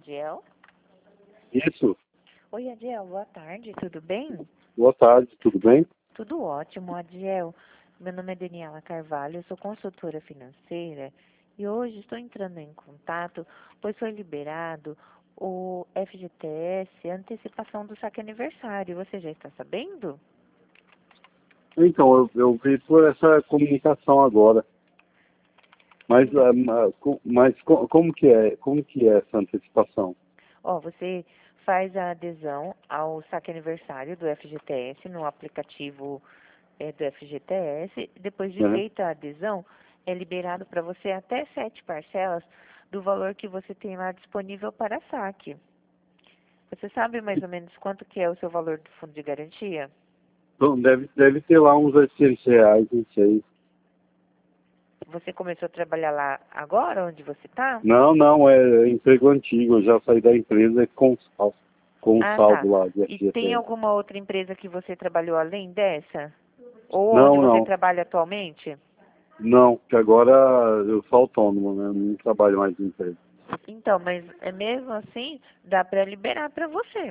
Adiel? Isso. Oi, Adiel, boa tarde, tudo bem? Boa tarde, tudo bem? Tudo ótimo, Adiel. Meu nome é Daniela Carvalho, eu sou consultora financeira e hoje estou entrando em contato, pois foi liberado o FGTS, antecipação do saque aniversário. Você já está sabendo? Então, eu vi por essa comunicação agora. Mas, Então, como que é? Como que é essa antecipação? você faz a adesão ao saque aniversário do FGTS no aplicativo do FGTS. Depois de Né? feita a adesão, é liberado para você até 7 parcelas do valor que você tem lá disponível para saque. Você sabe mais ou menos quanto que é o seu valor do fundo de garantia? Então, deve ter lá uns R$ 800, não sei. Você começou a trabalhar lá agora, onde você está? Não, é emprego antigo. Eu já saí da empresa com Ah, tá. saldo lá de E tem FGTS. alguma outra empresa que você trabalhou além dessa? Ou onde Não, você não. trabalha atualmente? Não, porque agora eu sou autônomo, né? Não trabalho mais em empresa. Então, mas é mesmo assim, dá para liberar para você.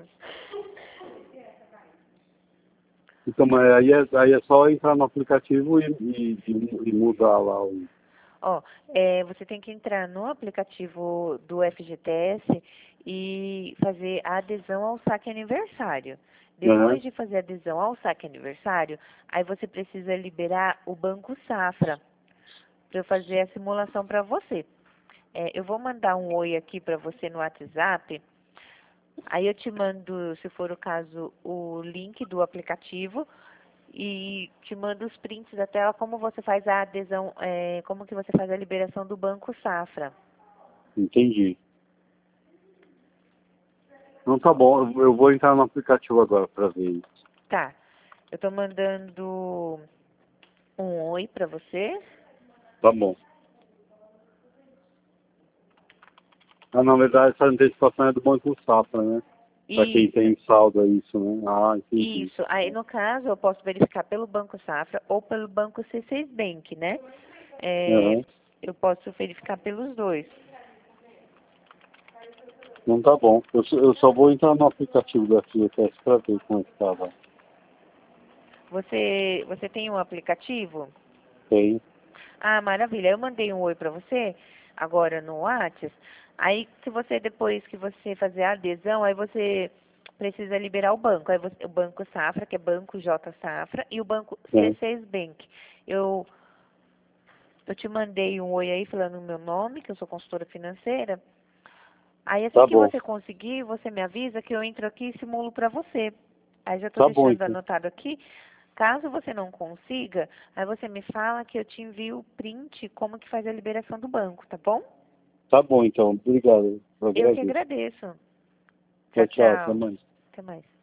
Então, mas aí é só entrar no aplicativo e mudar lá o... Ó, você tem que entrar no aplicativo do FGTS e fazer a adesão ao saque aniversário. Aham. Depois de fazer a adesão ao saque aniversário, aí você precisa liberar o Banco Safra para eu fazer a simulação para você. Eu vou mandar um oi aqui para você no WhatsApp. Aí eu te mando, se for o caso, o link do aplicativo e te mando os prints da tela, como você faz a adesão, como que você faz a liberação do Banco Safra. Entendi. Não, tá bom. Eu vou entrar no aplicativo agora para ver isso. Tá, eu tô mandando um oi pra você. Tá bom. Ah, na verdade, essa antecipação é do Banco Safra, né? Para quem Isso, tem saldo, é isso, né? Ah, entendi. isso. Aí, no caso, eu posso verificar pelo Banco Safra ou pelo Banco C6 Bank, né? É, Aham. eu posso verificar pelos dois. Não, tá bom. Eu só vou entrar no aplicativo da FGTS para ver como é que tá lá. Você tem um aplicativo? Tem. Ah, maravilha. Eu mandei um oi para você agora no WhatsApp. Aí, se você, depois que você fazer a adesão, aí você precisa liberar o banco. Aí o Banco Safra, que é Banco J Safra, e o Banco É. C6 Bank. Eu, eu te mandei um oi aí falando o meu nome, que eu sou consultora financeira. Aí, assim Tá que bom. você conseguir, você me avisa que eu entro aqui e simulo para você. Aí já estou Tá bom, deixando então. anotado aqui. Caso você não consiga, aí você me fala que eu te envio o print como que faz a liberação do banco, tá bom? Tá bom, então. Obrigado. Eu Eu que agradeço. agradeço. Tchau, Tchau, tchau. Até tchau. mais. Até mais.